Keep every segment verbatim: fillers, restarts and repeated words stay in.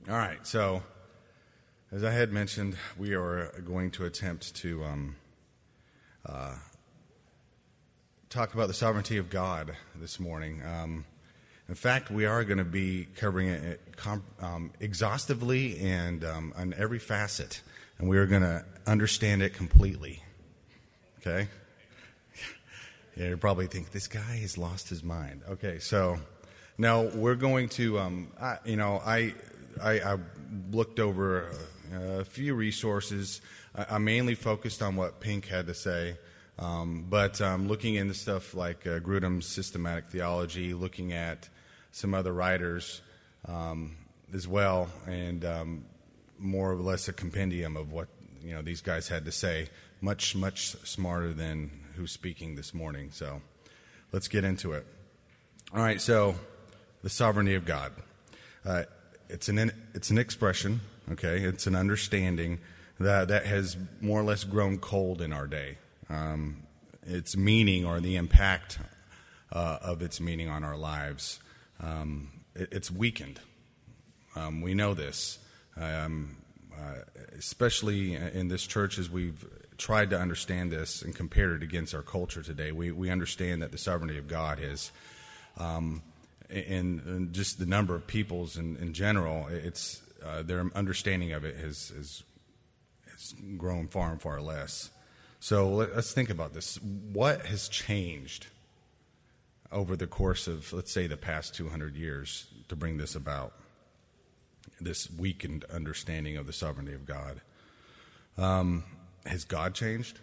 All right, so as I had mentioned, we are going to attempt to um, uh, talk about the sovereignty of God this morning. Um, in fact, we are going to be covering it um, exhaustively and um, on every facet, and we are going to understand it completely. Okay? Yeah, you probably think this guy has lost his mind. Okay, so now we're going to, um, I, you know, I. I, I looked over a, a few resources. I, I mainly focused on what Pink had to say, um, but um, looking into stuff like uh, Grudem's systematic theology, looking at some other writers um, as well, and um, more or less a compendium of what you know these guys had to say. Much, much smarter than who's speaking this morning. So let's get into it. All right. So the sovereignty of God. Uh, It's an it's an expression, okay? It's an understanding that that has more or less grown cold in our day. Um, its meaning or the impact uh, of its meaning on our lives, um, it, it's weakened. Um, we know this, um, uh, especially in this church as we've tried to understand this and compare it against our culture today. We we understand that the sovereignty of God is. Um, And, and just the number of peoples in, in general, it's uh, their understanding of it has, has has grown far and far less. So let, let's think about this. What has changed over the course of, let's say, the past two hundred years to bring this about? This weakened understanding of the sovereignty of God. Um, has God changed?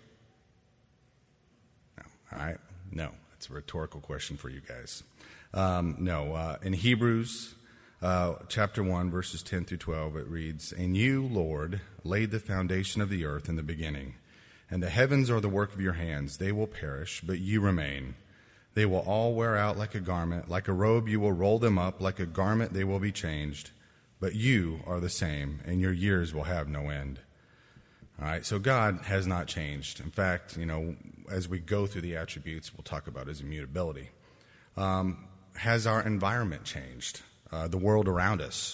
No. All right. No. It's a rhetorical question for you guys. Um, no, uh, in Hebrews uh, chapter one, verses ten through twelve, it reads, "And you, Lord, laid the foundation of the earth in the beginning, and the heavens are the work of your hands. They will perish, but you remain. They will all wear out like a garment. Like a robe you will roll them up. Like a garment they will be changed. But you are the same, and your years will have no end." All right, so God has not changed. In fact, you know, as we go through the attributes, we'll talk about his immutability. Um, has our environment changed? Uh, the world around us?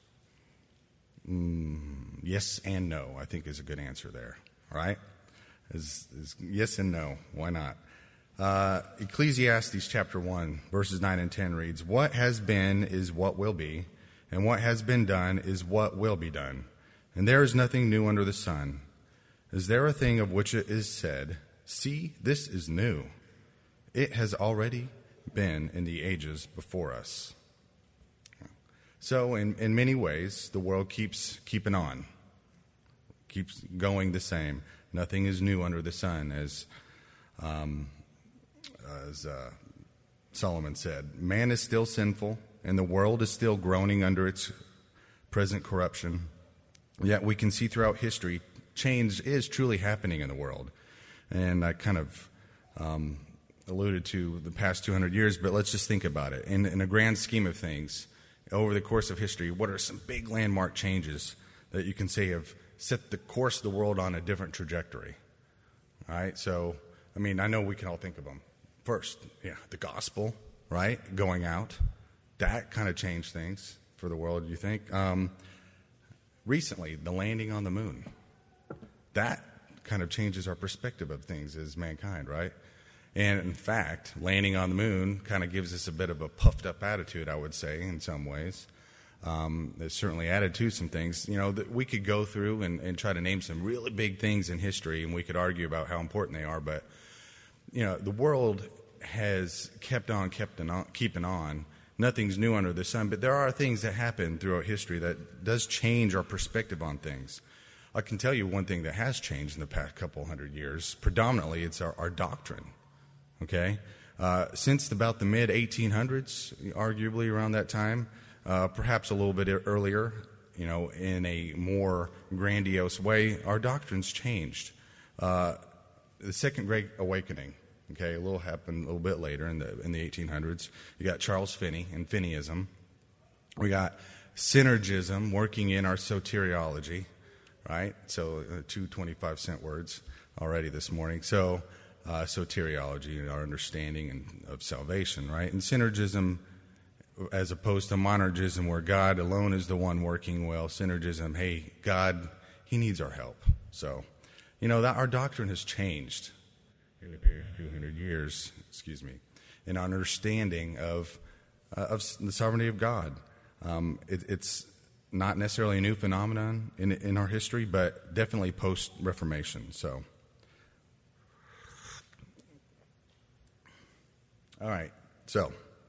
Mm, yes and no, I think is a good answer there. All right? Is, is yes and no. Why not? Uh, Ecclesiastes chapter one, verses nine and ten reads, "What has been is what will be, and what has been done is what will be done. And there is nothing new under the sun. Is there a thing of which it is said, 'See, this is new'? It has already been in the ages before us." So in, in many ways, the world keeps keeping on, keeps going the same. Nothing is new under the sun, as um, as uh, Solomon said. Man is still sinful, and the world is still groaning under its present corruption. Yet we can see throughout history, change is truly happening in the world. And I kind of um, alluded to the past two hundred years, but let's just think about it. In, in a grand scheme of things, over the course of history, what are some big landmark changes that you can say have set the course of the world on a different trajectory? All right, so, I mean, I know we can all think of them. First, yeah, the gospel, right, going out. That kind of changed things for the world, you think? Um, recently, the landing on the moon. That kind of changes our perspective of things as mankind, right? And in fact, landing on the moon kind of gives us a bit of a puffed up attitude, I would say, in some ways. Um, it's certainly added to some things, you know, that we could go through and, and try to name some really big things in history, and we could argue about how important they are. But, you know, the world has kept on, kept on, keeping on. Nothing's new under the sun, but there are things that happen throughout history that does change our perspective on things. I can tell you one thing that has changed in the past couple hundred years. Predominantly, it's our, our doctrine. Okay, uh, since about the mid eighteen hundreds, arguably around that time, uh, perhaps a little bit earlier, you know, in a more grandiose way, our doctrines changed. Uh, the Second Great Awakening, okay, a little happened a little bit later in the in the eighteen hundreds. You got Charles Finney and Finneyism. We got synergism working in our soteriology, right? So uh, two twenty-five cent words already this morning. So. Uh, soteriology, our understanding and, of salvation, right? And synergism as opposed to monergism, where God alone is the one working well. Synergism, hey, God, he needs our help. So, you know, that our doctrine has changed two hundred years, excuse me, in our understanding of uh, of the sovereignty of God. Um, it, it's not necessarily a new phenomenon in in our history, but definitely post-Reformation. So, all right, so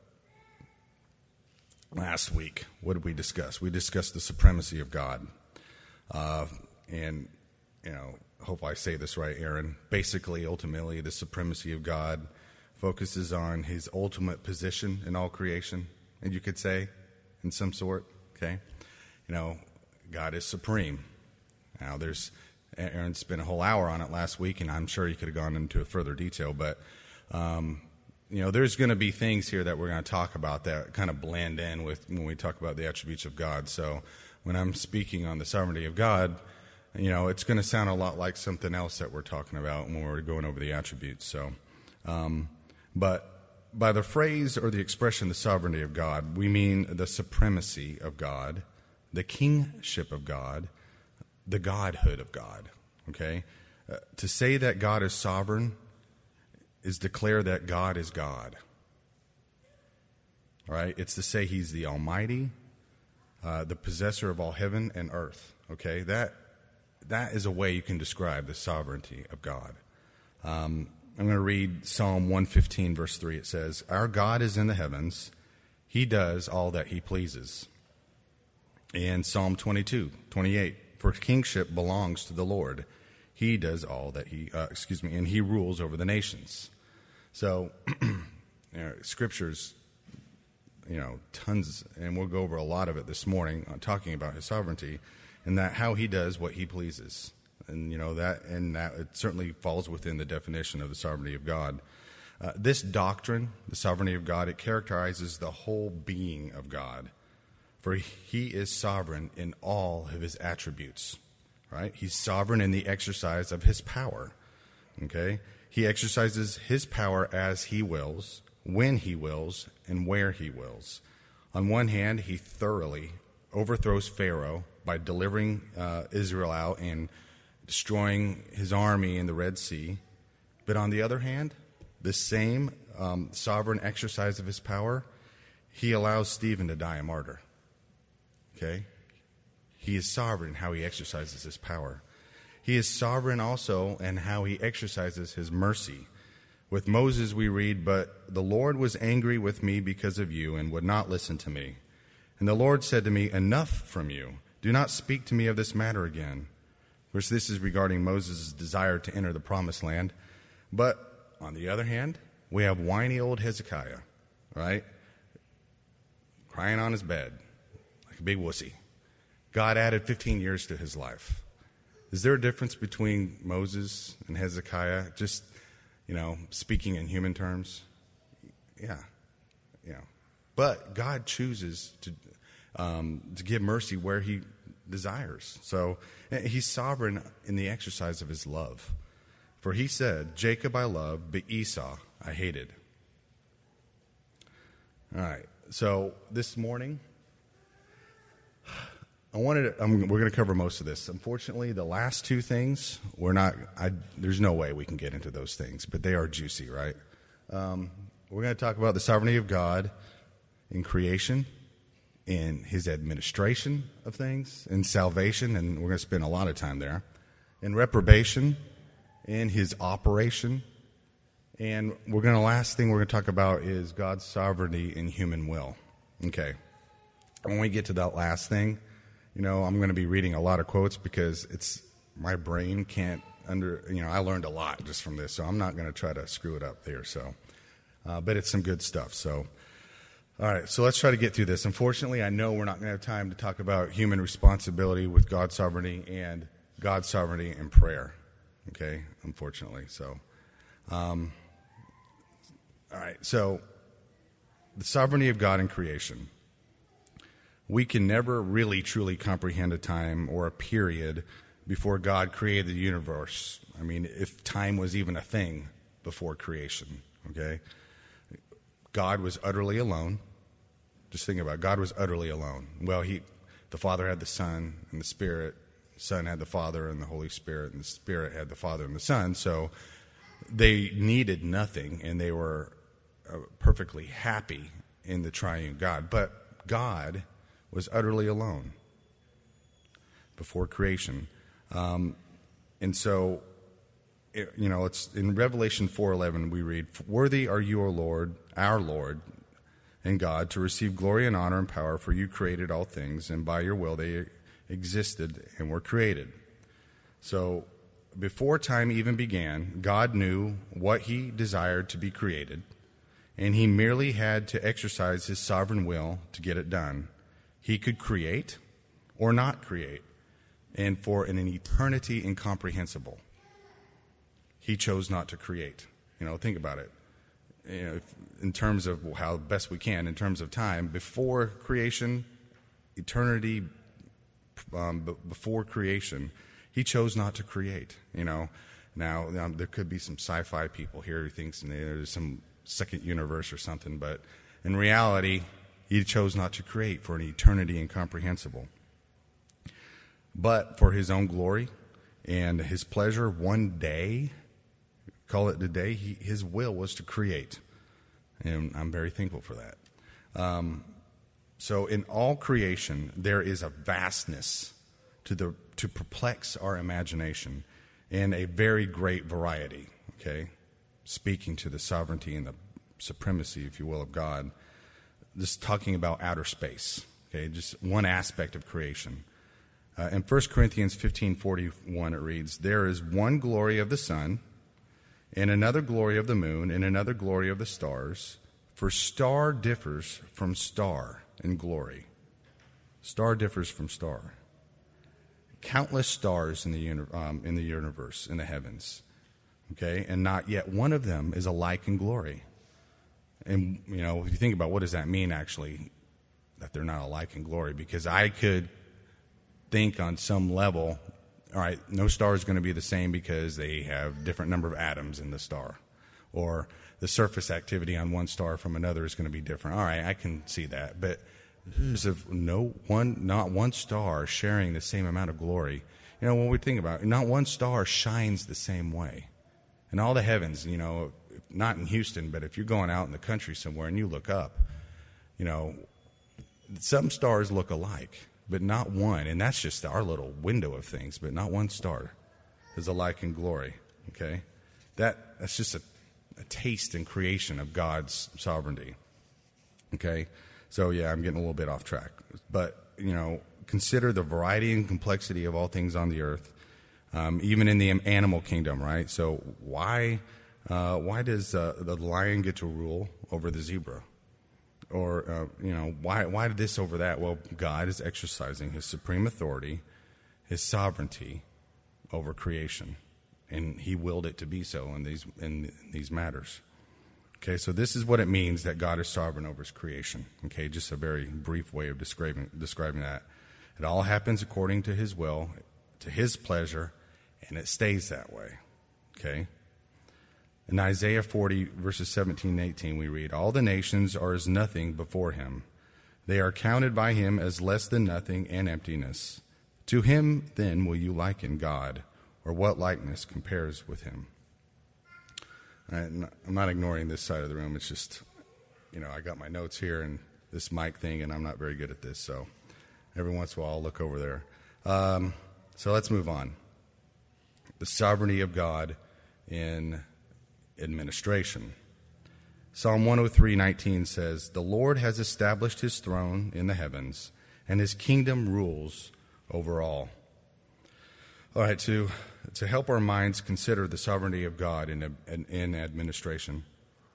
last week, what did we discuss? We discussed the supremacy of God. Uh, and, you know, hope I say this right, Aaron. Basically, ultimately, the supremacy of God focuses on his ultimate position in all creation, and you could say, in some sort, okay? You know, God is supreme. Now, there's, Aaron spent a whole hour on it last week, and I'm sure he could have gone into further detail, but, um, you know, there's going to be things here that we're going to talk about that kind of blend in with when we talk about the attributes of God. So when I'm speaking on the sovereignty of God, you know, it's going to sound a lot like something else that we're talking about when we're going over the attributes. So, um, but by the phrase or the expression, the sovereignty of God, we mean the supremacy of God, the kingship of God, the godhood of God, okay? Uh, to say that God is sovereign is declare that God is God. All right? It's to say he's the Almighty, uh, the possessor of all heaven and earth. Okay? That that is a way you can describe the sovereignty of God. Um, I'm going to read Psalm one fifteen, verse three. It says, "Our God is in the heavens. He does all that he pleases." And Psalm twenty-two, twenty-eight, "For kingship belongs to the Lord. He does all that he, uh, excuse me, and he rules over the nations." So, you know, scriptures, you know, tons, and we'll go over a lot of it this morning on talking about his sovereignty and that how he does what he pleases. And, you know, that, and that it certainly falls within the definition of the sovereignty of God. Uh, this doctrine, the sovereignty of God, it characterizes the whole being of God. For he is sovereign in all of his attributes, right? He's sovereign in the exercise of his power, okay? He exercises his power as he wills, when he wills, and where he wills. On one hand, he thoroughly overthrows Pharaoh by delivering uh, Israel out and destroying his army in the Red Sea. But on the other hand, the same um, sovereign exercise of his power, he allows Stephen to die a martyr. Okay? He is sovereign in how he exercises his power. He is sovereign also in how he exercises his mercy. With Moses we read, "But the Lord was angry with me because of you and would not listen to me. And the Lord said to me, 'Enough from you. Do not speak to me of this matter again.'" Of course, this is regarding Moses' desire to enter the promised land. But on the other hand, we have whiny old Hezekiah, right? Crying on his bed like a big wussy. God added fifteen years to his life. Is there a difference between Moses and Hezekiah, just, you know, speaking in human terms? Yeah, yeah. But God chooses to um, to give mercy where he desires. So he's sovereign in the exercise of his love. For he said, "Jacob I loved, but Esau I hated." All right. So this morning, I wanted to, I'm, we're going to cover most of this. Unfortunately, the last two things, we're not, I, there's no way we can get into those things, but they are juicy, right? Um, we're going to talk about the sovereignty of God in creation, in his administration of things, in salvation, and we're going to spend a lot of time there, in reprobation, in his operation, and we're going to, last thing we're going to talk about is God's sovereignty in human will. Okay. When we get to that last thing, you know, I'm going to be reading a lot of quotes because it's, my brain can't under, you know, I learned a lot just from this, so I'm not going to try to screw it up there, so, uh, but it's some good stuff, so. All right, so let's try to get through this. Unfortunately, I know we're not going to have time to talk about human responsibility with God's sovereignty and God's sovereignty in prayer, okay, unfortunately, so. Um, all right, so the sovereignty of God in creation. We can never really truly comprehend a time or a period before God created the universe. I mean, if time was even a thing before creation, okay? God was utterly alone, Just think about it. God was utterly alone. Well, he, the Father had the Son and the Spirit. The Son had the Father and the Holy Spirit, and the Spirit had the Father and the Son. So they needed nothing, and they were uh, perfectly happy in the triune God. But God was utterly alone before creation. Um, and so, it, you know, it's in Revelation four eleven we read, "Worthy are you, O Lord, our Lord and God, to receive glory and honor and power, for you created all things, and by your will they existed and were created." So before time even began, God knew what he desired to be created, and he merely had to exercise his sovereign will to get it done. He could create or not create, and for an eternity incomprehensible, he chose not to create. You know, think about it. You know, in terms of how best we can, in terms of time, before creation, eternity, um, b- before creation, he chose not to create. You know, now um, there could be some sci-fi people here who thinks there's some second universe or something, but in reality, he chose not to create for an eternity incomprehensible. But for his own glory and his pleasure, one day, call it today, he, his will was to create. And I'm very thankful for that. Um, so in all creation, there is a vastness to the to perplex our imagination, and a very great variety, okay? Speaking to the sovereignty and the supremacy, if you will, of God. Just talking about outer space, okay? Just one aspect of creation. Uh, in First Corinthians fifteen forty-one, it reads, "There is one glory of the sun, and another glory of the moon, and another glory of the stars. For star differs from star in glory." Star differs from star. Countless stars in the uni- um, in the universe, in the heavens, okay, and not yet one of them is alike in glory. And you know, if you think about what does that mean, actually, that they're not alike in glory, because I could think on some level, all right, no star is going to be the same because they have different number of atoms in the star, or the surface activity on one star from another is going to be different. All right, I can see that, but there's of no one, not one star sharing the same amount of glory. You know, when we think about it, not one star shines the same way. In all the heavens, you know, not in Houston, but if you're going out in the country somewhere and you look up, you know, some stars look alike, but not one. And that's just our little window of things, but not one star is alike in glory, okay? That That's just a, a taste and creation of God's sovereignty, okay? So, yeah, I'm getting a little bit off track. But, you know, consider the variety and complexity of all things on the earth, um, even in the animal kingdom, right? So why uh, why does uh, the lion get to rule over the zebra? Or, uh, you know, why why did this over that? Well, God is exercising his supreme authority, his sovereignty over creation. And he willed it to be so in these in these matters. Okay, so this is what it means that God is sovereign over his creation. Okay, just a very brief way of describing describing that. It all happens according to his will, to his pleasure, and it stays that way. Okay? In Isaiah forty, verses seventeen and eighteen, we read, "All the nations are as nothing before him. They are counted by him as less than nothing and emptiness. To him, then, will you liken God, or what likeness compares with him?" I'm not ignoring this side of the room. It's just, you know, I got my notes here and this mic thing, and I'm not very good at this. So every once in a while, I'll look over there. Um, so let's move on. The sovereignty of God in administration. Psalm one oh three nineteen says, "The Lord has established his throne in the heavens, and his kingdom rules over all." All right, to to help our minds consider the sovereignty of God in, in, in administration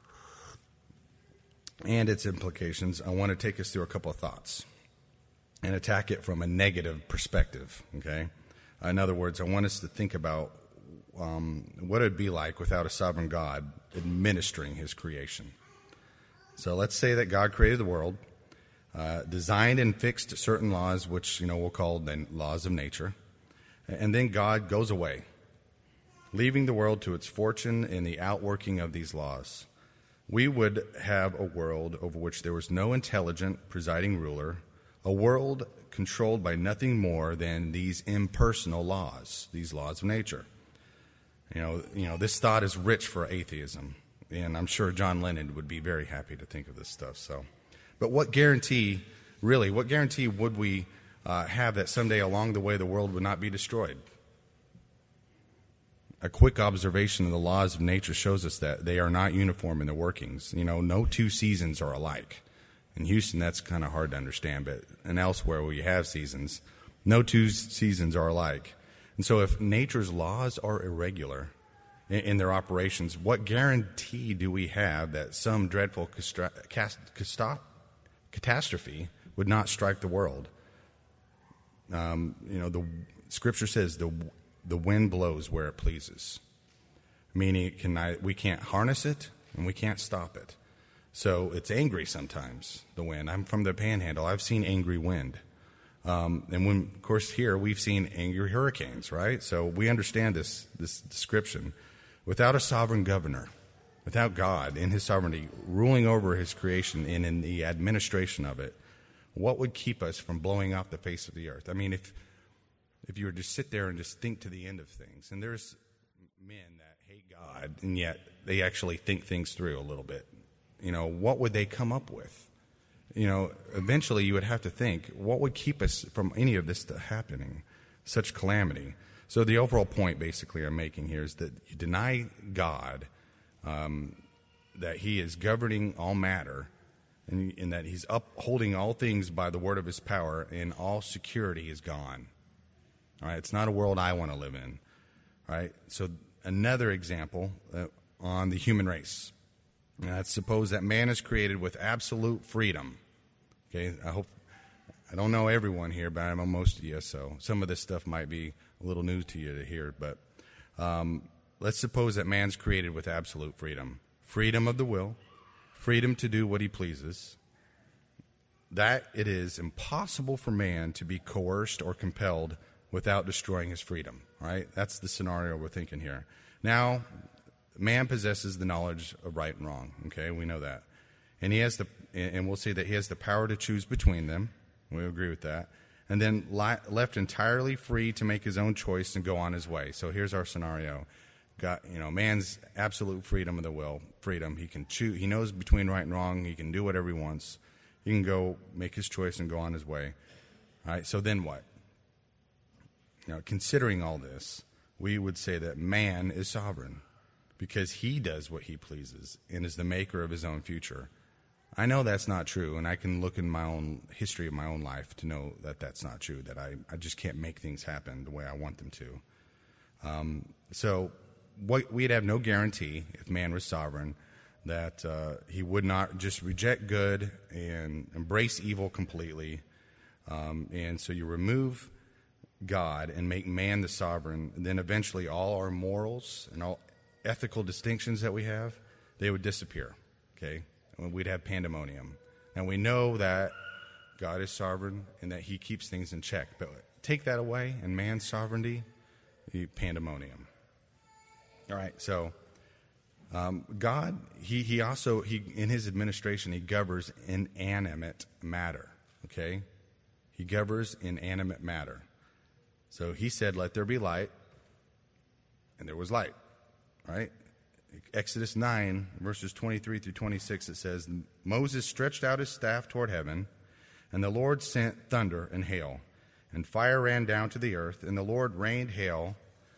and its implications, I want to take us through a couple of thoughts and attack it from a negative perspective, okay? In other words, I want us to think about um, what it would be like without a sovereign God administering his creation. So let's say that God created the world, uh, designed and fixed certain laws, which, you know, we'll call the laws of nature. And then God goes away, leaving the world to its fortune in the outworking of these laws. we would have a world over which there was no intelligent presiding ruler, a world controlled by nothing more than these impersonal laws, these laws of nature. You know, you know, this thought is rich for atheism, and I'm sure John Lennon would be very happy to think of this stuff. So, but what guarantee, really, what guarantee would we uh, have that someday along the way the world would not be destroyed? A quick observation of the laws of nature shows us that they are not uniform in their workings. You know, no two seasons are alike. In Houston, that's kind of hard to understand, but and elsewhere where you have seasons, no two seasons are alike. And so if nature's laws are irregular in, in their operations, what guarantee do we have that some dreadful castra- cast- casta- catastrophe would not strike the world? Um, you know, the Scripture says the the wind blows where it pleases, meaning it can, we can't harness it and we can't stop it. So it's angry sometimes, the wind. I'm from the Panhandle. I've seen angry wind. Um, and when, of course, here we've seen angry hurricanes, right? So we understand this, this description. Without a sovereign governor, without God in his sovereignty ruling over his creation and in the administration of it, what would keep us from blowing off the face of the earth? I mean, if if you were to sit there and just think to the end of things, and there's men that hate God, and yet they actually think things through a little bit, you know, what would they come up with? You know, eventually you would have to think, what would keep us from any of this happening, such calamity? So the overall point, basically, I'm making here is that you deny God, um, that he is governing all matter, and, and that he's upholding all things by the word of his power, and all security is gone. All right, it's not a world I want to live in. All right, so another example uh, on the human race. Now, let's suppose that man is created with absolute freedom. Okay, I hope, I don't know everyone here, but I know most of you, so some of this stuff might be a little new to you to hear. But um, let's suppose that man's created with absolute freedom. Freedom of the will, freedom to do what he pleases. That it is impossible for man to be coerced or compelled without destroying his freedom, right? That's the scenario we're thinking here. Now, man possesses the knowledge of right and wrong, okay? We know that. And he has the, and we'll see that he has the power to choose between them. We agree with that. And then li- left entirely free to make his own choice and go on his way. So here's our scenario. Got, you know, man's absolute freedom of the will, freedom. He can choose, he knows between right and wrong. He can do whatever he wants. He can go make his choice and go on his way. All right, so then what? Now, considering all this, we would say that man is sovereign because he does what he pleases and is the maker of his own future. I know that's not true, and I can look in my own history of my own life to know that that's not true, that I, I just can't make things happen the way I want them to. Um, so what, we'd have no guarantee, if man was sovereign, that uh, he would not just reject good and embrace evil completely. Um, and so you remove God and make man the sovereign, and then eventually all our morals and all ethical distinctions that we have, they would disappear, okay? And we'd have pandemonium. And we know that God is sovereign and that he keeps things in check. But take that away and man's sovereignty, pandemonium. All right, so um, God, he, he also, he in his administration, he governs inanimate matter, okay? He governs inanimate matter. So he said, let there be light, and there was light, right? Exodus nine, verses twenty-three through twenty-six, it says, Moses stretched out his staff toward heaven, and the Lord sent thunder and hail, and fire ran down to the earth, and the Lord rained hail,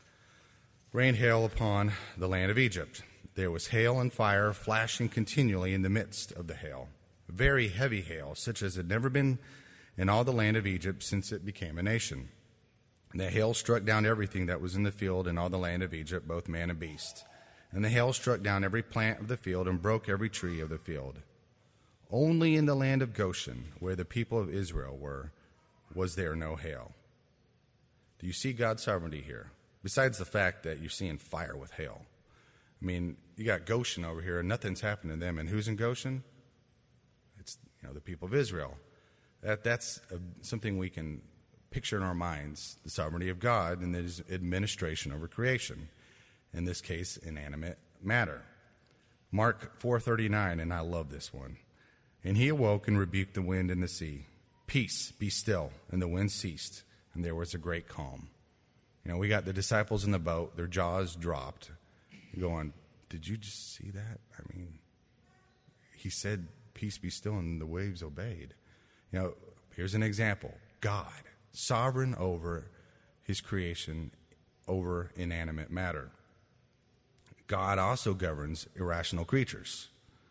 rained hail upon the land of Egypt. There was hail and fire flashing continually in the midst of the hail, very heavy hail, such as had never been in all the land of Egypt since it became a nation. And the hail struck down everything that was in the field in all the land of Egypt, both man and beast. And the hail struck down every plant of the field and broke every tree of the field. Only in the land of Goshen, where the people of Israel were, was there no hail. Do you see God's sovereignty here? Besides the fact that you're seeing fire with hail. I mean, you got Goshen over here, and nothing's happened to them. And who's in Goshen? It's, you know, the people of Israel. That That's a, something we can picture in our minds, the sovereignty of God and his administration over creation, in this case, inanimate matter. Mark four thirty-nine, and I love this one. And he awoke and rebuked the wind and the sea. Peace, be still. And the wind ceased, and there was a great calm. You know, we got the disciples in the boat, their jaws dropped. You go on, did you just see that? I mean, he said, peace be still, and the waves obeyed. You know, here's an example. God, sovereign over his creation, over inanimate matter. God also governs irrational creatures.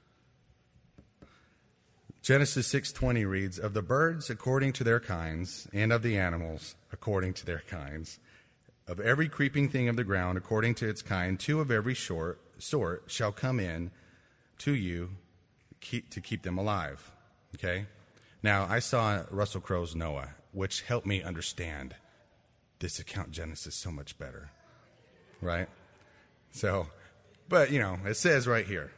Genesis six twenty reads, of the birds according to their kinds, and of the animals according to their kinds, of every creeping thing of the ground according to its kind, two of every sort, sort shall come in to you keep, to keep them alive. Okay? Now, I saw Russell Crowe's Noah, which helped me understand this account Genesis so much better. Right? So, but, you know, it says right here,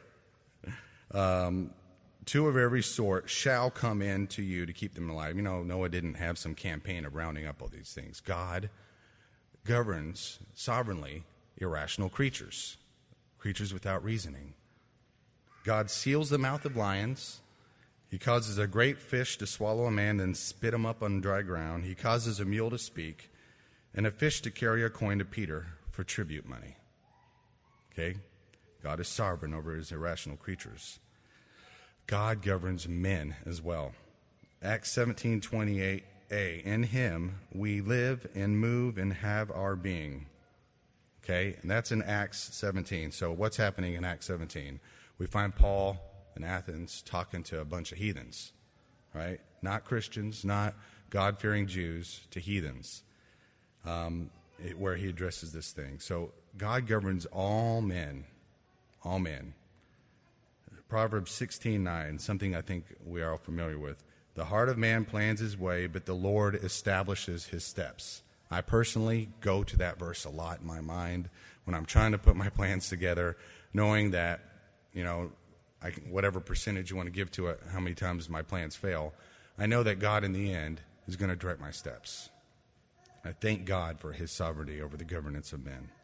um, two of every sort shall come in to you to keep them alive. You know, Noah didn't have some campaign of rounding up all these things. God governs sovereignly irrational creatures, creatures without reasoning. God seals the mouth of lions. He causes a great fish to swallow a man and spit him up on dry ground. He causes a mule to speak and a fish to carry a coin to Peter for tribute money. Okay? God is sovereign over his irrational creatures. God governs men as well. Acts seventeen twenty-eight a, in him we live and move and have our being. Okay, and that's in Acts seventeen. So what's happening in Acts seventeen? We find Paul in Athens talking to a bunch of heathens, right? Not Christians, not God-fearing Jews, to heathens, um, it, where he addresses this thing. So God governs all men, all men. Proverbs sixteen nine, something I think we are all familiar with. The heart of man plans his way, but the Lord establishes his steps. I personally go to that verse a lot in my mind when I'm trying to put my plans together, knowing that, you know, I can, whatever percentage you want to give to it, how many times my plans fail, I know that God in the end is going to direct my steps. I thank God for his sovereignty over the governance of men.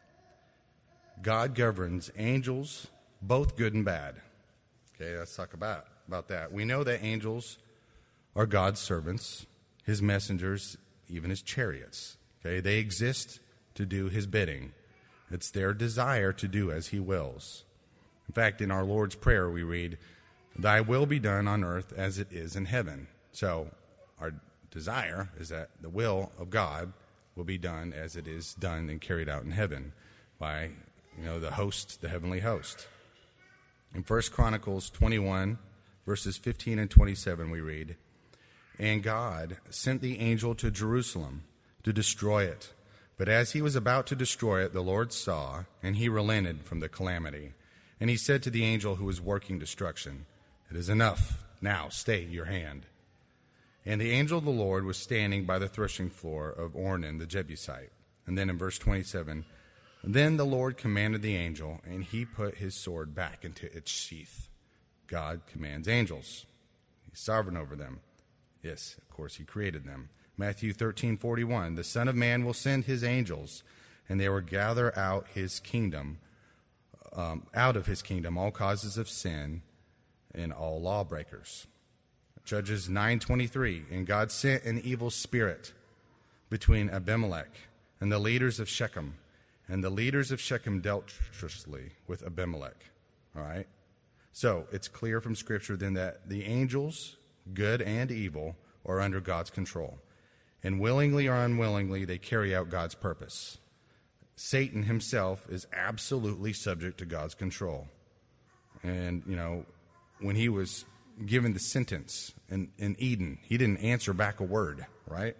God governs angels, both good and bad. Okay, let's talk about, about that. We know that angels are God's servants, his messengers, even his chariots. Okay, they exist to do his bidding. It's their desire to do as he wills. In fact, in our Lord's Prayer, we read, thy will be done on earth as it is in heaven. So our desire is that the will of God will be done as it is done and carried out in heaven by, you know, the host, the heavenly host. In First Chronicles twenty-one, verses fifteen and twenty-seven, we read, and God sent the angel to Jerusalem to destroy it. But as he was about to destroy it, the Lord saw, and he relented from the calamity. And he said to the angel who was working destruction, it is enough. Now stay your hand. And the angel of the Lord was standing by the threshing floor of Ornan the Jebusite. And then in verse twenty-seven, then the Lord commanded the angel, and he put his sword back into its sheath. God commands angels. He's sovereign over them. Yes, of course, he created them. Matthew thirteen forty-one, the Son of Man will send his angels, and they will gather out his kingdom, um, out of his kingdom, all causes of sin and all lawbreakers. Judges nine twenty-three, and God sent an evil spirit between Abimelech and the leaders of Shechem, and the leaders of Shechem dealt treacherously with Abimelech. All right? So it's clear from Scripture then that the angels, good and evil, are under God's control. And willingly or unwillingly, they carry out God's purpose. Satan himself is absolutely subject to God's control. And, you know, when he was given the sentence in, in Eden, he didn't answer back a word, right?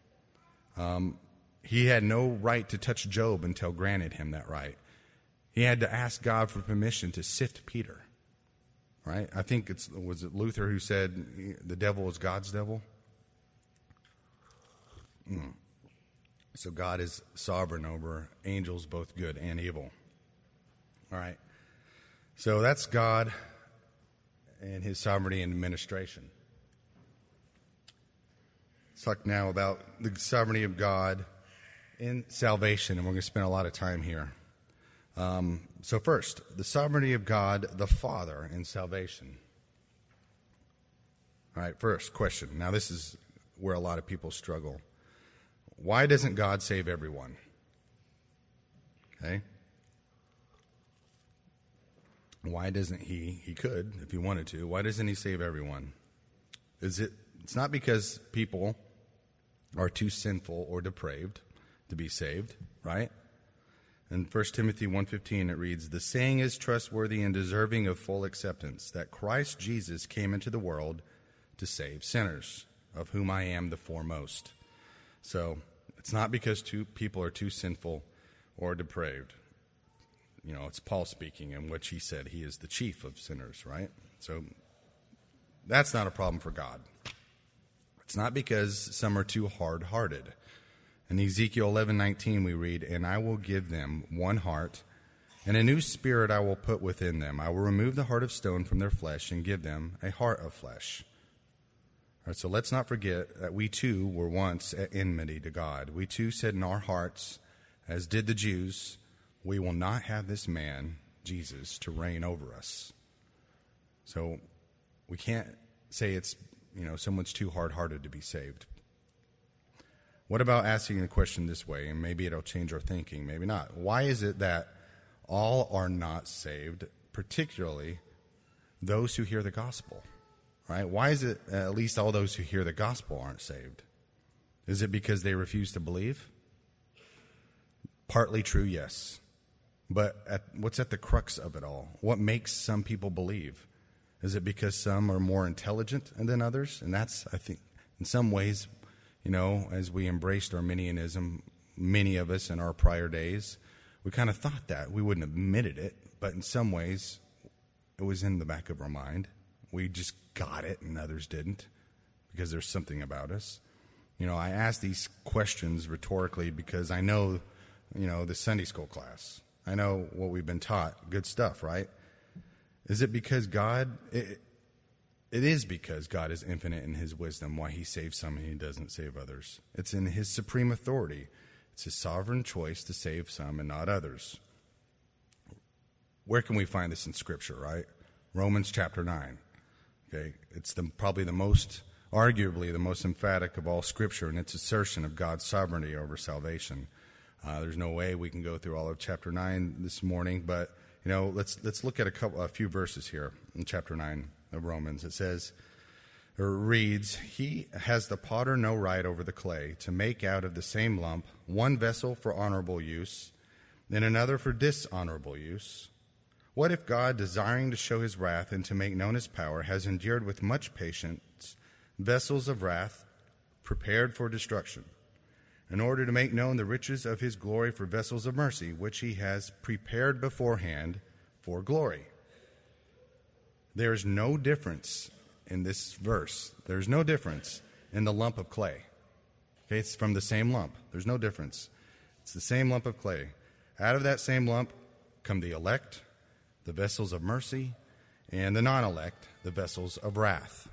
Um, he had no right to touch Job until granted him that right. He had to ask God for permission to sift Peter, right? I think it's, was it Luther who said the devil is God's devil? Mm. So God is sovereign over angels, both good and evil. All right. So that's God and his sovereignty and administration. Let's talk now about the sovereignty of God in salvation, and we're going to spend a lot of time here. Um, so first, the sovereignty of God the Father in salvation. All right, first question. Now this is where a lot of people struggle. Why doesn't God save everyone? Okay. Why doesn't he? He could, if he wanted to. Why doesn't he save everyone? Is it? It's not because people are too sinful or depraved to be saved, right? In First Timothy one fifteen, it reads, "The saying is trustworthy and deserving of full acceptance, that Christ Jesus came into the world to save sinners, of whom I am the foremost." So it's not because two people are too sinful or depraved. You know, it's Paul speaking, in which he said he is the chief of sinners, right? So that's not a problem for God. It's not because some are too hard-hearted. In Ezekiel eleven nineteen we read, "And I will give them one heart, and a new spirit I will put within them. I will remove the heart of stone from their flesh and give them a heart of flesh." All right, so let's not forget that we too were once at enmity to God. We too said in our hearts, as did the Jews, we will not have this man, Jesus, to reign over us. So we can't say it's, you know, someone's too hard-hearted to be saved. What about asking the question this way, and maybe it'll change our thinking, maybe not. Why is it that all are not saved, particularly those who hear the gospel? Right? Why is it uh, at least all those who hear the gospel aren't saved? Is it because they refuse to believe? Partly true, yes. But at, what's at the crux of it all? What makes some people believe? Is it because some are more intelligent than others? And that's, I think, in some ways, you know, as we embraced Arminianism, many of us in our prior days, we kind of thought that. We wouldn't have admitted it, but in some ways, it was in the back of our mind. We just got it and others didn't because there's something about us. You know, I ask these questions rhetorically because I know, you know, the Sunday school class. I know what we've been taught. Good stuff, right? Is it because God, it, it is because God is infinite in his wisdom why he saves some and he doesn't save others. It's in his supreme authority. It's his sovereign choice to save some and not others. Where can we find this in Scripture, right? Romans chapter nine. Okay, it's the, probably the most, arguably the most emphatic of all Scripture in its assertion of God's sovereignty over salvation. Uh, there's no way we can go through all of chapter nine this morning, but you know, let's let's look at a couple, a few verses here in chapter nine of Romans. It says, or reads, "He has the potter no right over the clay to make out of the same lump one vessel for honorable use, and another for dishonorable use. What if God, desiring to show his wrath and to make known his power, has endured with much patience vessels of wrath prepared for destruction, in order to make known the riches of his glory for vessels of mercy, which he has prepared beforehand for glory?" There is no difference in this verse. There's no difference in the lump of clay. Okay, it's from the same lump. There's no difference. It's the same lump of clay. Out of that same lump come the elect, the vessels of mercy, and the non-elect, the vessels of wrath.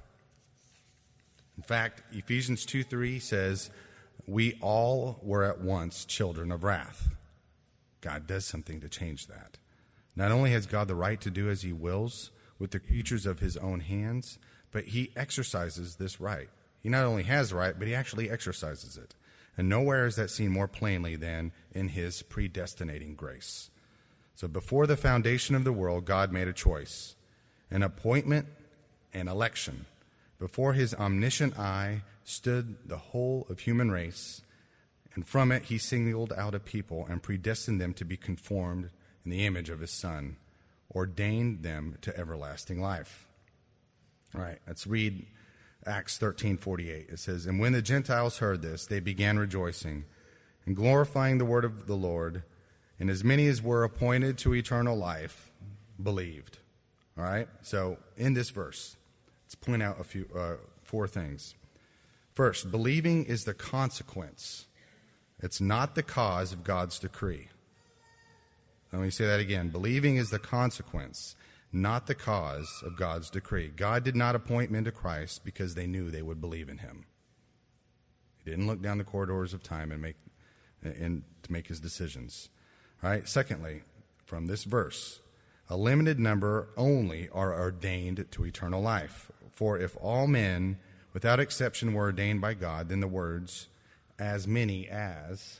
In fact, Ephesians two three says, "We all were at once children of wrath." God does something to change that. Not only has God the right to do as he wills with the creatures of his own hands, but he exercises this right. He not only has the right, but he actually exercises it. And nowhere is that seen more plainly than in his predestinating grace. So before the foundation of the world, God made a choice, an appointment and election. Before his omniscient eye stood the whole of human race, and from it he singled out a people and predestined them to be conformed in the image of his Son, ordained them to everlasting life. All right, let's read Acts thirteen forty-eight. It says, "And when the Gentiles heard this, they began rejoicing and glorifying the word of the Lord, and as many as were appointed to eternal life believed." All right, so in this verse, let's point out a few, uh, four things. First, believing is the consequence. It's not the cause of God's decree. Let me say that again. Believing is the consequence, not the cause of God's decree. God did not appoint men to Christ because they knew they would believe in him. He didn't look down the corridors of time and make and to make his decisions. All right. Secondly, from this verse. A limited number only are ordained to eternal life. For if all men, without exception, were ordained by God, then the words, as many as,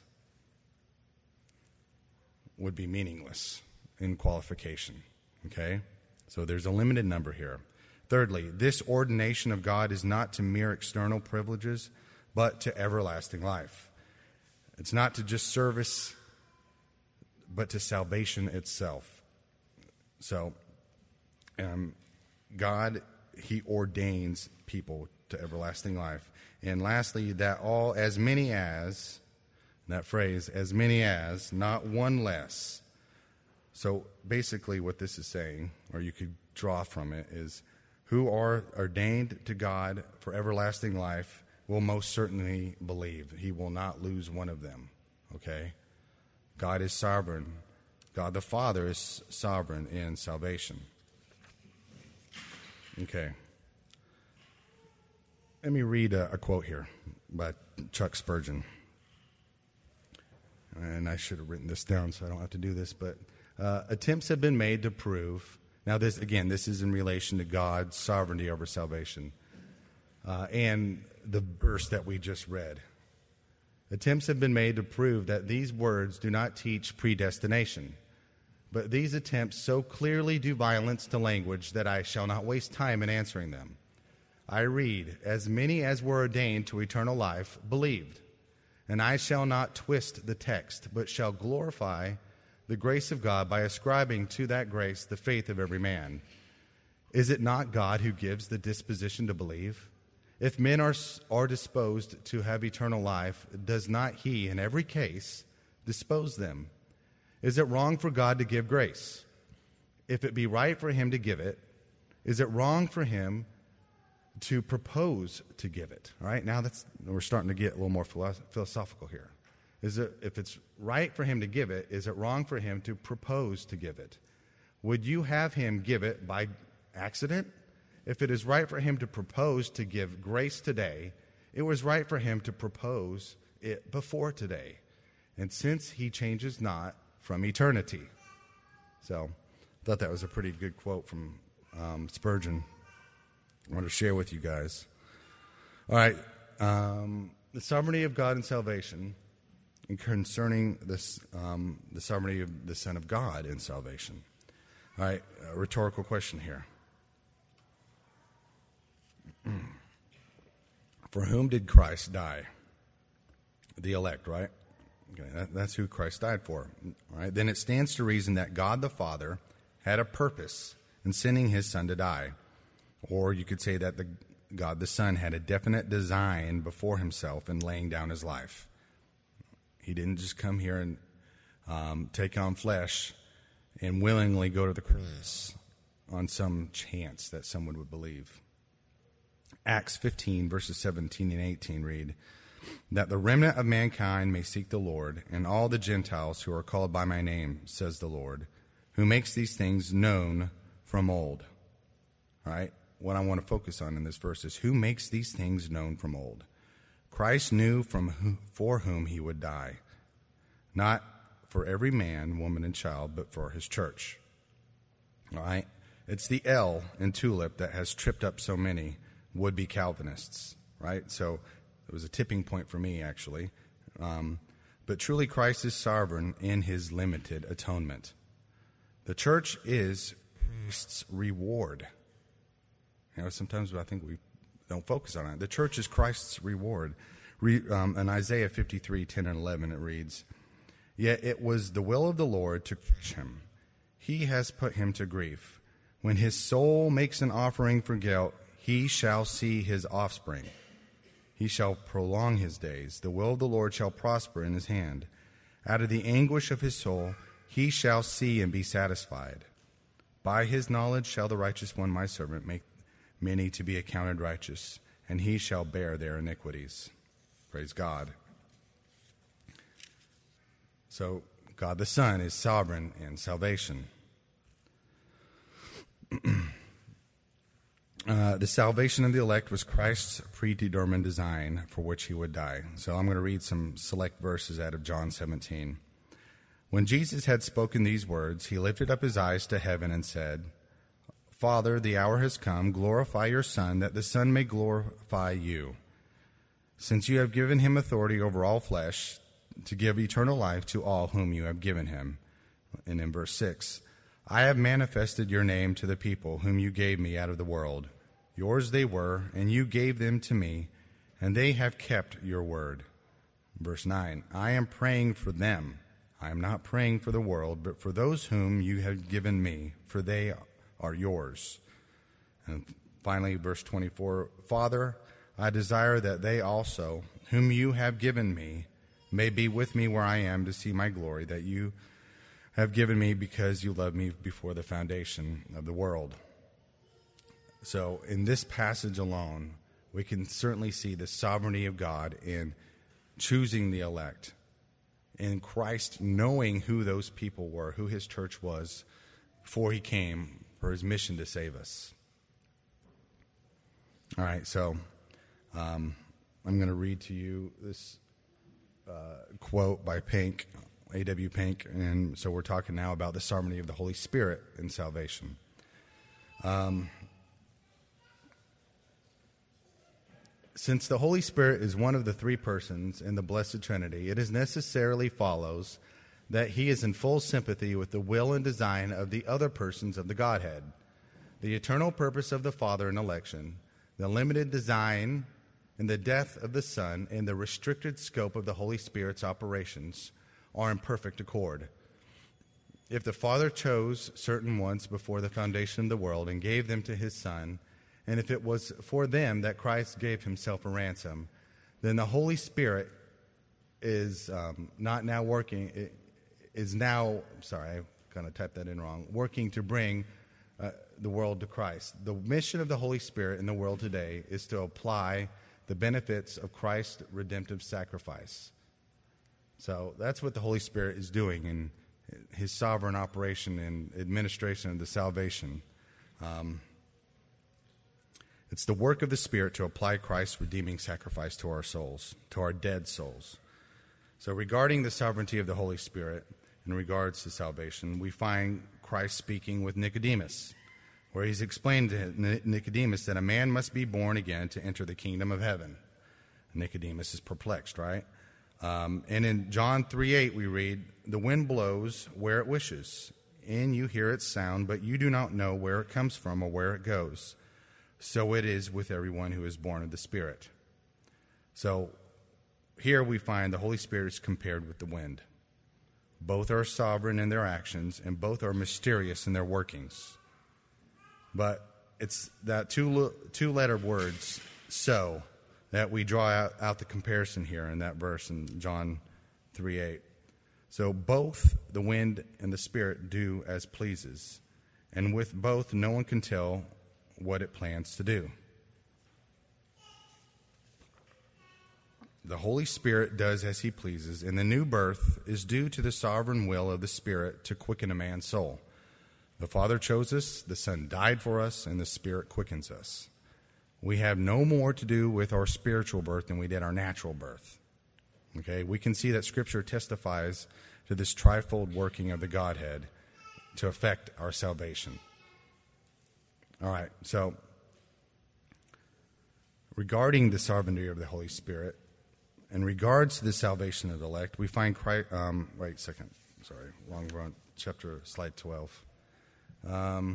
would be meaningless in qualification. Okay? So there's a limited number here. Thirdly, this ordination of God is not to mere external privileges, but to everlasting life. It's not to just service, but to salvation itself. So, um, God, he ordains people to everlasting life. And lastly, that all, as many as, that phrase, as many as, not one less. So basically what this is saying, or you could draw from it, is who are ordained to God for everlasting life will most certainly believe. He will not lose one of them, okay? God is sovereign. God the Father is sovereign in salvation. Okay. Let me read a, a quote here by Chuck Spurgeon. And I should have written this down so I don't have to do this, but uh, attempts have been made to prove. Now, this again, this is in relation to God's sovereignty over salvation. Uh, and the verse that we just read. Attempts have been made to prove that these words do not teach predestination. But these attempts so clearly do violence to language that I shall not waste time in answering them. I read, as many as were ordained to eternal life believed. And I shall not twist the text, but shall glorify the grace of God by ascribing to that grace the faith of every man. Is it not God who gives the disposition to believe? If men are, are disposed to have eternal life, does not he, in every case, dispose them? Is it wrong for God to give grace? If it be right for him to give it, is it wrong for him to propose to give it? All right, now that's we're starting to get a little more philosophical here. Is it, if it's right for him to give it, is it wrong for him to propose to give it? Would you have him give it by accident? If it is right for him to propose to give grace today, it was right for him to propose it before today. And since he changes not from eternity. So I thought that was a pretty good quote from um, Spurgeon. I want to share with you guys. All right. Um, the sovereignty of God and salvation, and concerning this, um, the sovereignty of the Son of God in salvation. All right. A rhetorical question here. For whom did Christ die? The elect, right? Okay, that, that's who Christ died for. All right. Then it stands to reason that God the Father had a purpose in sending his Son to die. Or you could say that the God the Son had a definite design before himself in laying down his life. He didn't just come here and um, take on flesh and willingly go to the cross on some chance that someone would believe. Acts fifteen, verses seventeen and eighteen read, that the remnant of mankind may seek the Lord, and all the Gentiles who are called by my name, says the Lord, who makes these things known from old. All right, what I want to focus on in this verse is who makes these things known from old. Christ knew from who, for whom he would die, not for every man, woman, and child, but for his church. All right, it's the L in TULIP that has tripped up so many would-be Calvinists, right? So it was a tipping point for me, actually. Um, but truly Christ is sovereign in his limited atonement. The church is Christ's reward. You know, sometimes I think we don't focus on it. The church is Christ's reward. Re, um, in Isaiah fifty-three, ten and eleven, it reads, yet it was the will of the Lord to crush him. He has put him to grief. When his soul makes an offering for guilt, he shall see his offspring. He shall prolong his days. The will of the Lord shall prosper in his hand. Out of the anguish of his soul, he shall see and be satisfied. By his knowledge shall the righteous one, my servant, make many to be accounted righteous, and he shall bear their iniquities. Praise God. So, God the Son is sovereign in salvation. Uh, the salvation of the elect was Christ's predetermined design for which he would die. So I'm going to read some select verses out of John seventeen. When Jesus had spoken these words, he lifted up his eyes to heaven and said, Father, the hour has come. Glorify your Son, that the Son may glorify you, since you have given him authority over all flesh, to give eternal life to all whom you have given him. And in verse six, I have manifested your name to the people whom you gave me out of the world. Yours they were, and you gave them to me, and they have kept your word. Verse nine, I am praying for them. I am not praying for the world, but for those whom you have given me, for they are yours. And finally, verse twenty-four, Father, I desire that they also, whom you have given me, may be with me where I am to see my glory, that you have given me because you loved me before the foundation of the world. So in this passage alone, we can certainly see the sovereignty of God in choosing the elect, in Christ knowing who those people were, who his church was before he came for his mission to save us. All right, so um, I'm going to read to you this uh, quote by Pink, A W Pink, and so we're talking now about the sovereignty of the Holy Spirit in salvation. Um, Since the Holy Spirit is one of the three persons in the Blessed Trinity, it is necessarily follows that he is in full sympathy with the will and design of the other persons of the Godhead. The eternal purpose of the Father in election, the limited design and the death of the Son, and the restricted scope of the Holy Spirit's operations are in perfect accord. If the Father chose certain ones before the foundation of the world and gave them to his Son, and if it was for them that Christ gave himself a ransom, then the Holy Spirit is um, not now working, it is now, sorry, I kind of typed that in wrong, working to bring uh, the world to Christ. The mission of the Holy Spirit in the world today is to apply the benefits of Christ's redemptive sacrifice. So that's what the Holy Spirit is doing in his sovereign operation and administration of the salvation. Um It's the work of the Spirit to apply Christ's redeeming sacrifice to our souls, to our dead souls. So regarding the sovereignty of the Holy Spirit in regards to salvation, we find Christ speaking with Nicodemus, where he's explained to Nicodemus that a man must be born again to enter the kingdom of heaven. Nicodemus is perplexed, right? Um, and in John three eight we read, the wind blows where it wishes, and you hear its sound, but you do not know where it comes from or where it goes. So it is with everyone who is born of the Spirit. So here we find the Holy Spirit is compared with the wind. Both are sovereign in their actions, and both are mysterious in their workings. But it's that two two-letter words, so, that we draw out, out the comparison here in that verse in John three eight. So both the wind and the Spirit do as pleases, and with both no one can tell what it plans to do. The Holy Spirit does as he pleases, and the new birth is due to the sovereign will of the Spirit to quicken a man's soul. The Father chose us, the Son died for us, and the Spirit quickens us. We have no more to do with our spiritual birth than we did our natural birth. Okay, we can see that Scripture testifies to this trifold working of the Godhead to affect our salvation. All right, so regarding the sovereignty of the Holy Spirit, in regards to the salvation of the elect, we find Christ, um, wait a second, sorry, wrong run, chapter, slide twelve. Um,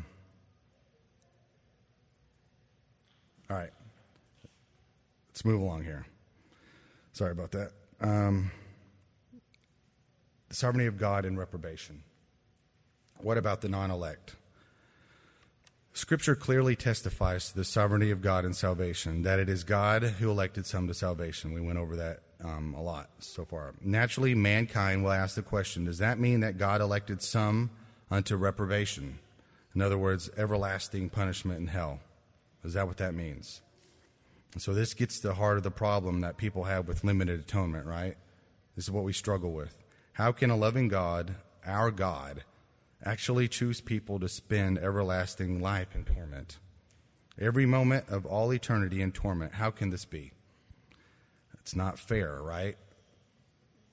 all right, let's move along here. Sorry about that. Um, the sovereignty of God in reprobation. What about the non-elect? Scripture clearly testifies to the sovereignty of God in salvation, that it is God who elected some to salvation. We went over that um, a lot so far. Naturally, mankind will ask the question, does that mean that God elected some unto reprobation? In other words, everlasting punishment in hell. Is that what that means? And so this gets to the heart of the problem that people have with limited atonement, right? This is what we struggle with. How can a loving God, our God, actually choose people to spend everlasting life in torment? Every moment of all eternity in torment. How can this be? It's not fair, right?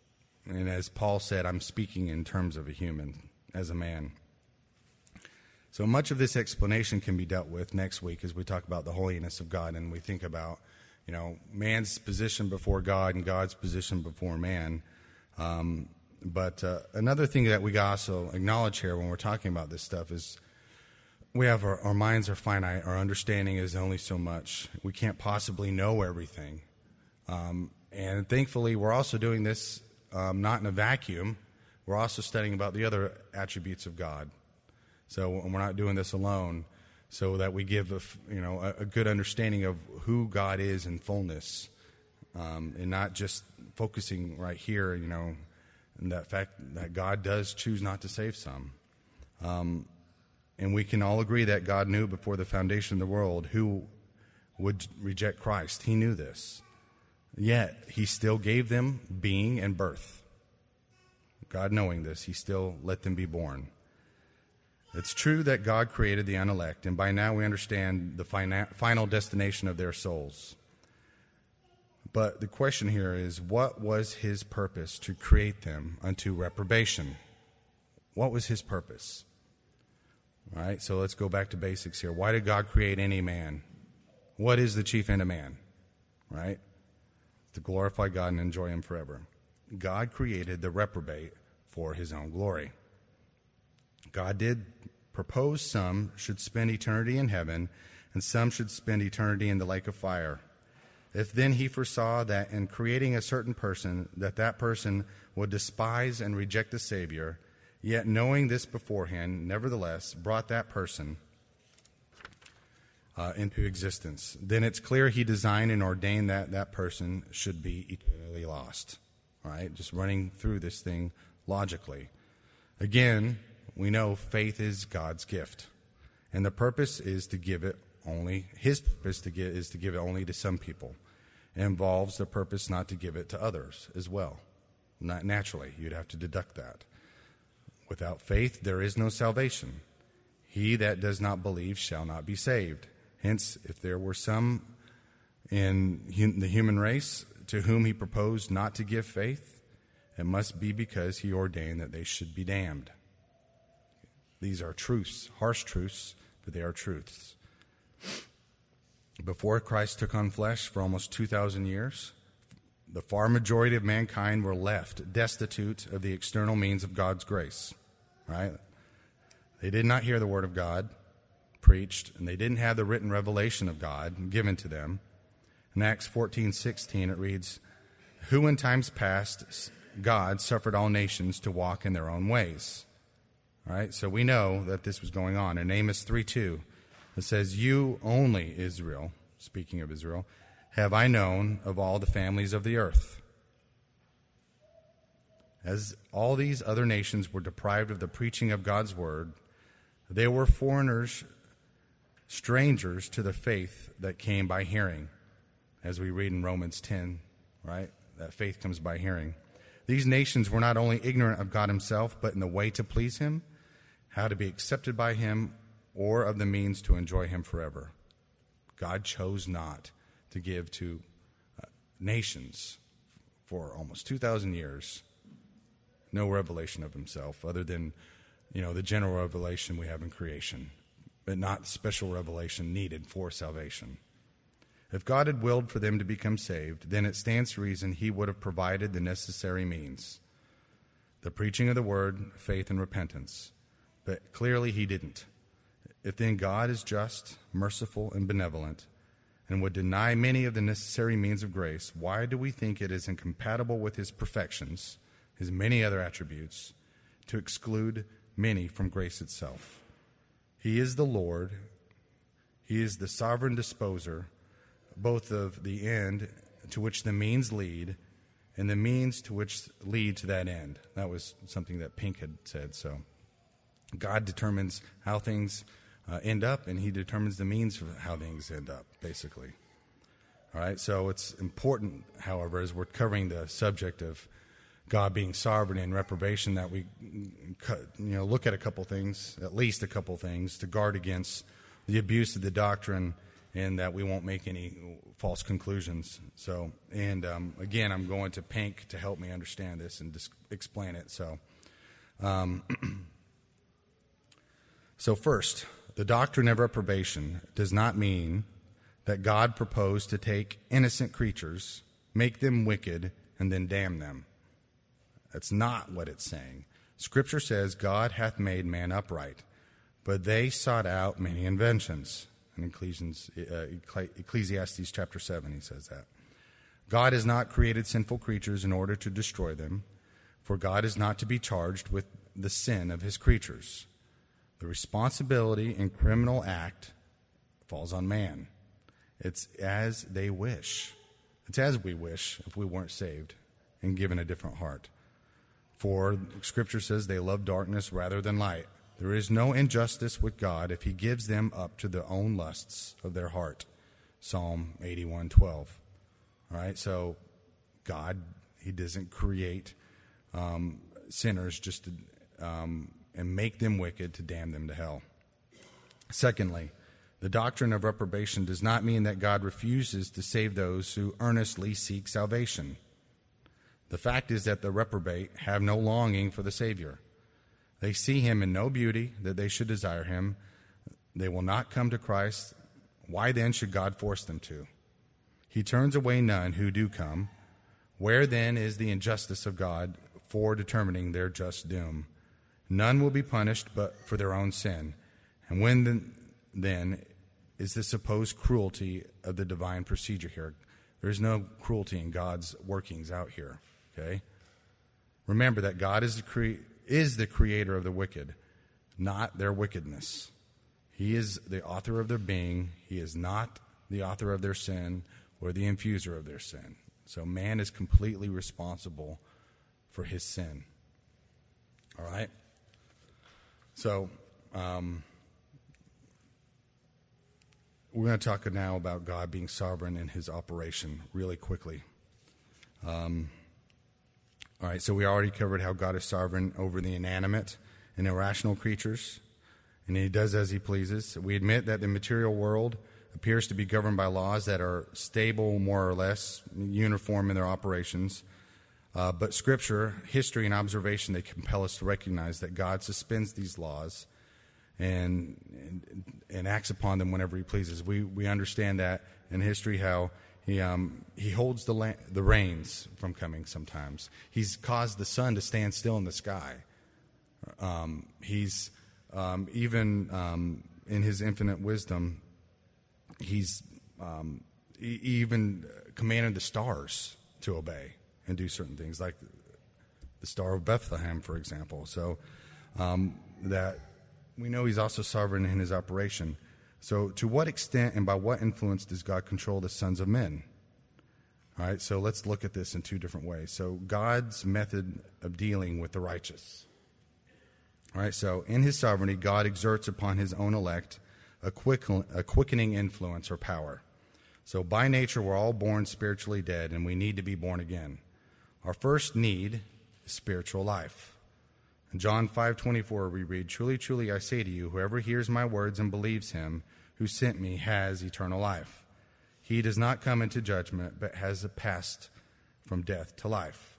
And as Paul said, I'm speaking in terms of a human, as a man. So much of this explanation can be dealt with next week as we talk about the holiness of God and we think about, you know, man's position before God and God's position before man. Um, but uh, another thing that we got also acknowledge here when we're talking about this stuff is we have our, our minds are finite. Our understanding is only so much. We can't possibly know everything. Um, and thankfully, we're also doing this um, not in a vacuum. We're also studying about the other attributes of God. So we're not doing this alone, so that we give a, you know, a, a good understanding of who God is in fullness, um, and not just focusing right here, you know, and that fact that God does choose not to save some. Um, and we can all agree that God knew before the foundation of the world who would reject Christ. He knew this. Yet, he still gave them being and birth. God knowing this, he still let them be born. It's true that God created the unelect, and by now we understand the fina- final destination of their souls. But the question here is, what was his purpose to create them unto reprobation? What was his purpose? All right, so let's go back to basics here. Why did God create any man? What is the chief end of man? Right? To glorify God and enjoy him forever. God created the reprobate for his own glory. God did propose some should spend eternity in heaven, and some should spend eternity in the lake of fire. If then he foresaw that in creating a certain person, that that person would despise and reject the Savior, yet knowing this beforehand, nevertheless brought that person uh, into existence, then it's clear he designed and ordained that that person should be eternally lost. All right, just running through this thing logically. Again, we know faith is God's gift, and the purpose is to give it only, his purpose to give, is to give it only to some people. It involves the purpose not to give it to others as well. Not naturally, you'd have to deduct that. Without faith, there is no salvation. He that does not believe shall not be saved. Hence, if there were some in the human race to whom he proposed not to give faith, it must be because he ordained that they should be damned. These are truths, harsh truths, but they are truths. Before Christ took on flesh for almost two thousand years, the far majority of mankind were left destitute of the external means of God's grace. Right? They did not hear the word of God preached, and they didn't have the written revelation of God given to them. In Acts fourteen sixteen, it reads, "Who in times past God suffered all nations to walk in their own ways." All right, so we know that this was going on. In Amos three two, it says, "You only, Israel," speaking of Israel, "have I known of all the families of the earth." As all these other nations were deprived of the preaching of God's word, they were foreigners, strangers to the faith that came by hearing. As we read in Romans ten, right? That faith comes by hearing. These nations were not only ignorant of God himself, but in the way to please him, how to be accepted by him, or of the means to enjoy him forever. God chose not to give to uh, nations for almost two thousand years no revelation of himself other than, you know, the general revelation we have in creation, but not special revelation needed for salvation. If God had willed for them to become saved, then it stands to reason he would have provided the necessary means, the preaching of the word, faith, and repentance. But clearly he didn't. If then God is just, merciful, and benevolent, and would deny many of the necessary means of grace, why do we think it is incompatible with his perfections, his many other attributes, to exclude many from grace itself? He is the Lord. He is the sovereign disposer, both of the end to which the means lead and the means to which lead to that end. That was something that Pink had said. So God determines how things uh, end up, and he determines the means for how things end up, basically. All right, so it's important, however, as we're covering the subject of God being sovereign and reprobation, that we you know, look at a couple things, at least a couple things, to guard against the abuse of the doctrine and that we won't make any false conclusions. So, and um, again, I'm going to Pink to help me understand this and dis- explain it. So, um, so first, the doctrine of reprobation does not mean that God proposed to take innocent creatures, make them wicked, and then damn them. That's not what it's saying. Scripture says, God hath made man upright, but they sought out many inventions. In Ecclesiastes, uh, Ecclesiastes chapter seven, he says that. God has not created sinful creatures in order to destroy them, for God is not to be charged with the sin of his creatures. The responsibility in criminal act falls on man. It's as they wish. It's as we wish if we weren't saved and given a different heart. For Scripture says they love darkness rather than light. There is no injustice with God if he gives them up to their own lusts of their heart. Psalm eighty-one twelve. All right, so God, he doesn't create um, sinners just to, um, and make them wicked to damn them to hell. Secondly, the doctrine of reprobation does not mean that God refuses to save those who earnestly seek salvation. The fact is that the reprobate have no longing for the Savior. They see him in no beauty that they should desire him. They will not come to Christ. Why then should God force them to? He turns away none who do come. Where then is the injustice of God for determining their just doom? None will be punished but for their own sin. And when then, then is the supposed cruelty of the divine procedure here? There is no cruelty in God's workings out here. Okay? Remember that God is the cre- is the creator of the wicked, not their wickedness. He is the author of their being. He is not the author of their sin or the infuser of their sin. So man is completely responsible for his sin. All right? So um, we're going to talk now about God being sovereign in his operation really quickly. Um, all right, so we already covered how God is sovereign over the inanimate and irrational creatures, and he does as he pleases. We admit that the material world appears to be governed by laws that are stable, more or less, uniform in their operations. Uh, but Scripture, history, and observation, they compel us to recognize that God suspends these laws and and, and acts upon them whenever he pleases. We we understand that in history how he um, he holds the la- the rains from coming sometimes. He's caused the sun to stand still in the sky. Um, he's um, even um, in his infinite wisdom, he's um, he even commanded the stars to obey and do certain things, like the Star of Bethlehem, for example. So um, that we know he's also sovereign in his operation. So to what extent and by what influence does God control the sons of men? All right, so let's look at this in two different ways. So God's method of dealing with the righteous. All right, so in his sovereignty, God exerts upon his own elect a, quick, a quickening influence or power. So by nature, we're all born spiritually dead, and we need to be born again. Our first need is spiritual life. In John five twenty-four, we read, "Truly, truly, I say to you, whoever hears my words and believes him who sent me has eternal life. He does not come into judgment, but has passed from death to life."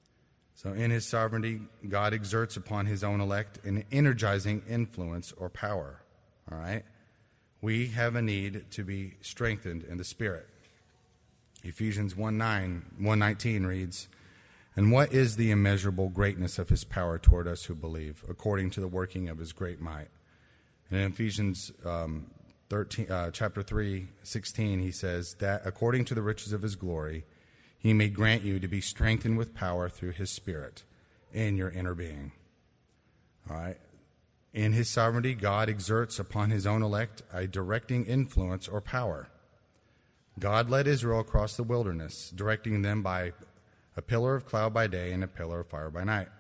So in his sovereignty, God exerts upon his own elect an energizing influence or power. All right? We have a need to be strengthened in the Spirit. Ephesians one nineteen reads, "And what is the immeasurable greatness of his power toward us who believe, according to the working of his great might?" And in Ephesians um, thirteen, uh, chapter three, sixteen, he says that according to the riches of his glory, he may grant you to be strengthened with power through his Spirit in your inner being. All right? In his sovereignty, God exerts upon his own elect a directing influence or power. God led Israel across the wilderness, directing them by a pillar of cloud by day and a pillar of fire by night.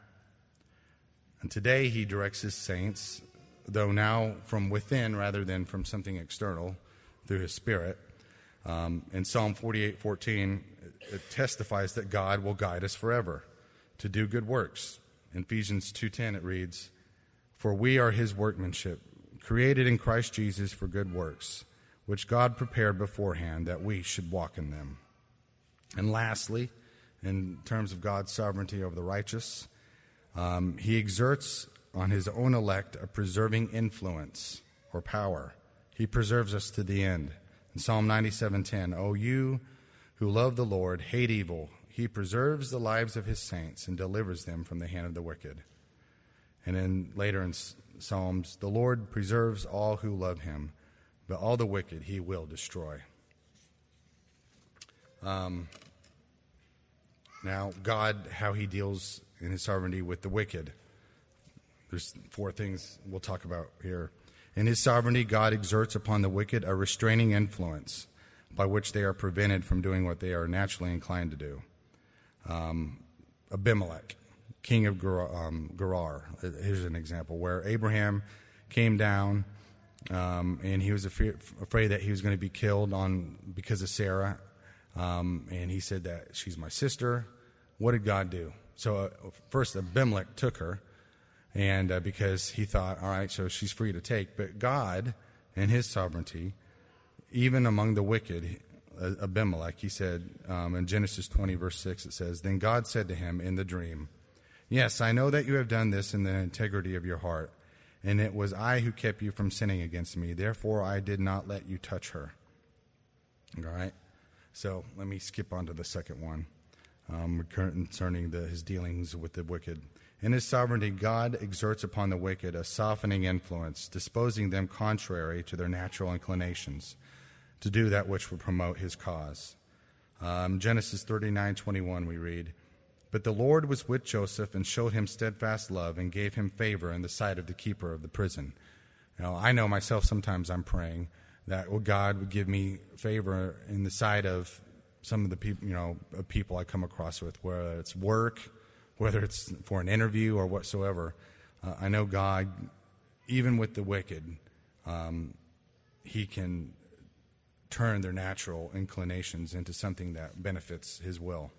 And today he directs his saints, though now from within rather than from something external, through his Spirit. Um, in Psalm forty-eight fourteen, it testifies that God will guide us forever to do good works. In Ephesians two ten, it reads, "For we are his workmanship, created in Christ Jesus for good works, which God prepared beforehand that we should walk in them. And lastly, in terms of God's sovereignty over the righteous, um, he exerts on his own elect a preserving influence or power. He preserves us to the end. In Psalm ninety-seven ten, O you who love the Lord, hate evil. He preserves the lives of his saints and delivers them from the hand of the wicked. And then later in Psalms, the Lord preserves all who love him, but all the wicked he will destroy. Um, now, God, how he deals in his sovereignty with the wicked. There's four things we'll talk about here. In his sovereignty, God exerts upon the wicked a restraining influence by which they are prevented from doing what they are naturally inclined to do. Um, Abimelech, king of Gerar, um, Gerar, here's an example where Abraham came down um, and he was afraid, afraid that he was going to be killed on because of Sarah. Um, and he said that she's my sister. What did God do? So uh, first Abimelech took her. And uh, because he thought, all right, so she's free to take. But God, in his sovereignty, even among the wicked, uh, Abimelech, he said um, in Genesis twenty, verse six, it says, Then God said to him in the dream, Yes, I know that you have done this in the integrity of your heart, and it was I who kept you from sinning against me. Therefore, I did not let you touch her. All right? So let me skip on to the second one um, concerning the, his dealings with the wicked. In his sovereignty, God exerts upon the wicked a softening influence, disposing them contrary to their natural inclinations, to do that which would promote his cause. Um, Genesis thirty-nine twenty-one we read, But the Lord was with Joseph and showed him steadfast love and gave him favor in the sight of the keeper of the prison. Now, I know myself sometimes I'm praying that well, God would give me favor in the sight of some of the people, you know, people I come across with, whether it's work, whether it's for an interview or whatsoever. Uh, I know God, even with the wicked, um, he can turn their natural inclinations into something that benefits his will.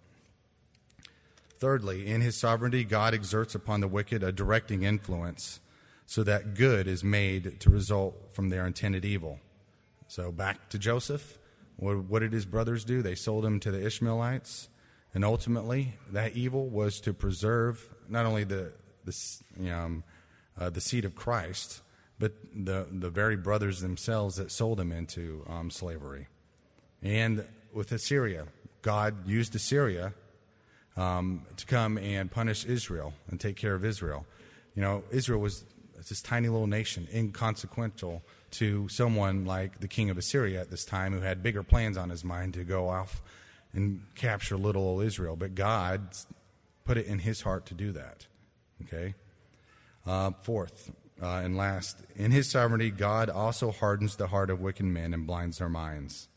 Thirdly, in his sovereignty, God exerts upon the wicked a directing influence so that good is made to result from their intended evil. So back to Joseph, what, what did his brothers do? They sold him to the Ishmaelites. And ultimately, that evil was to preserve not only the the you know, um, uh, the seed of Christ, but the the very brothers themselves that sold him into um, slavery. And with Assyria, God used Assyria um, to come and punish Israel and take care of Israel. You know, Israel was this tiny little nation, inconsequential to someone like the king of Assyria at this time, who had bigger plans on his mind to go off and capture little old Israel. But God put it in his heart to do that. Okay? Uh, fourth uh, and last, in his sovereignty, God also hardens the heart of wicked men and blinds their minds.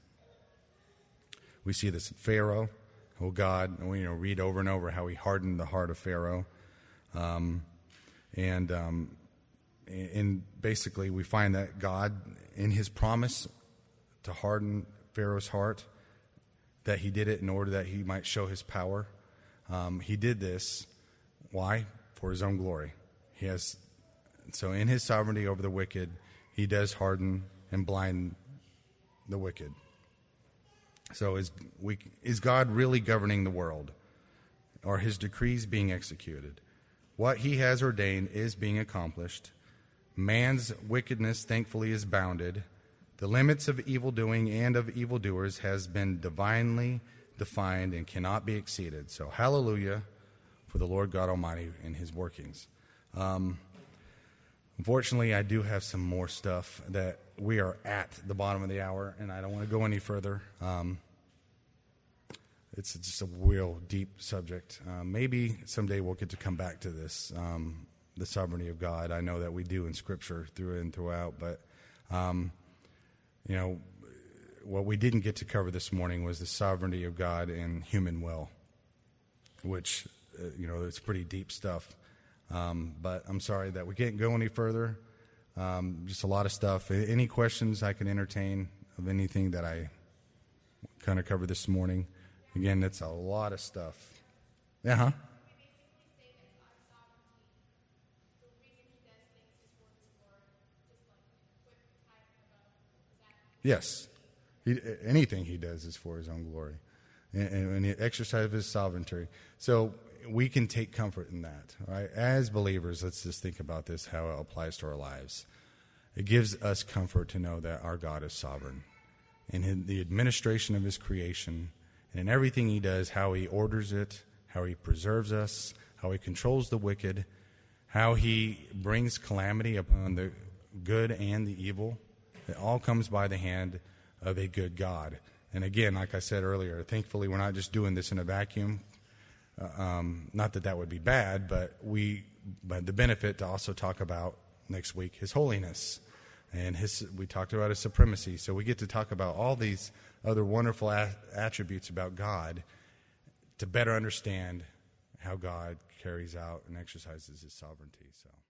We see this in Pharaoh. Oh, God, we you know, read over and over how he hardened the heart of Pharaoh. Um, and, um, and basically we find that God, in his promise to harden Pharaoh's heart, that he did it in order that he might show his power. Um, he did this. Why? For his own glory. He has, so in his sovereignty over the wicked, he does harden and blind the wicked. So is, we, is God really governing the world? Are his decrees being executed? What he has ordained is being accomplished. Man's wickedness, thankfully, is bounded. The limits of evildoing and of evildoers has been divinely defined and cannot be exceeded. So hallelujah for the Lord God Almighty and his workings. Um, unfortunately, I do have some more stuff that we are at the bottom of the hour, and I don't want to go any further. Um, it's just a real deep subject. Uh, maybe someday we'll get to come back to this, um, the sovereignty of God. I know that we do in Scripture through and throughout, but... Um, You know, what we didn't get to cover this morning was the sovereignty of God and human will, which, uh, you know, it's pretty deep stuff. Um, but I'm sorry that we can't go any further. Um, just a lot of stuff. Any questions I can entertain of anything that I kind of covered this morning? Again, that's a lot of stuff. Yeah, huh? Yes. He, anything he does is for his own glory and, and the exercise of his sovereignty. So we can take comfort in that, right? As believers, let's just think about this, how it applies to our lives. It gives us comfort to know that our God is sovereign and in the administration of his creation and in everything he does, how he orders it, how he preserves us, how he controls the wicked, how he brings calamity upon the good and the evil. It all comes by the hand of a good God. And again, like I said earlier, thankfully we're not just doing this in a vacuum. Uh, um, not that that would be bad, but we, but the benefit to also talk about next week his holiness, and his. We talked about his supremacy. So we get to talk about all these other wonderful a- attributes about God to better understand how God carries out and exercises his sovereignty. So.